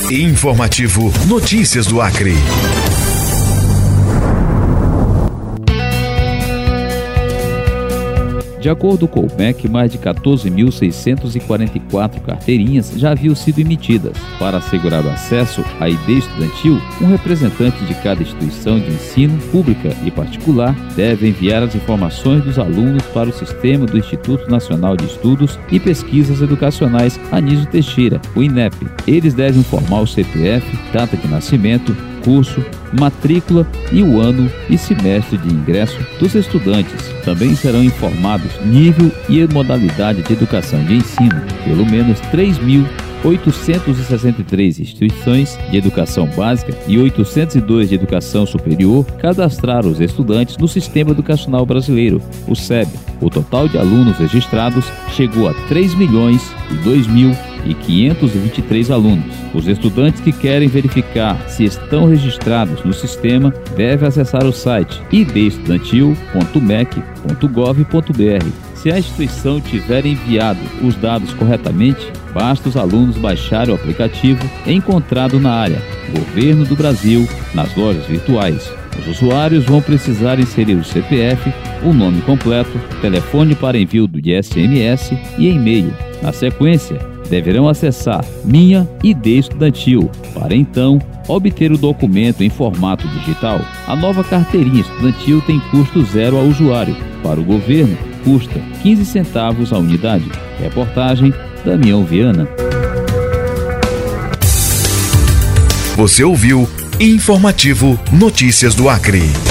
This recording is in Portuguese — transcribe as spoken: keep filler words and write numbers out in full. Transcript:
Informativo Notícias do Acre. De acordo com o M E C, mais de quatorze mil seiscentas e quarenta e quatro carteirinhas já haviam sido emitidas. Para assegurar o acesso à I D estudantil, um representante de cada instituição de ensino, pública e particular, deve enviar as informações dos alunos para o sistema do Instituto Nacional de Estudos e Pesquisas Educacionais Anísio Teixeira, o I N E P. Eles devem informar o C P F, data de nascimento, curso, matrícula e o ano e semestre de ingresso dos estudantes. Também serão informados nível e modalidade de educação de ensino. Pelo menos três mil oitocentas e sessenta e três instituições de educação básica e oitocentos e dois de educação superior cadastraram os estudantes no Sistema Educacional Brasileiro, o S E B. O total de alunos registrados chegou a três milhões e dois mil e quinhentos e vinte e três alunos. Os estudantes que querem verificar se estão registrados no sistema devem acessar o site i d estudantil ponto m e c ponto gov ponto b r. Se a instituição tiver enviado os dados corretamente, basta os alunos baixarem o aplicativo encontrado na área Governo do Brasil nas lojas virtuais. Os usuários vão precisar inserir o C P F, o nome completo, telefone para envio de S M S e e-mail. Na sequência, deverão acessar Minha I D Estudantil, para então obter o documento em formato digital. A nova carteirinha estudantil tem custo zero ao usuário. Para o governo, custa quinze centavos a unidade. Reportagem Damião Viana. Você ouviu Informativo Notícias do Acre.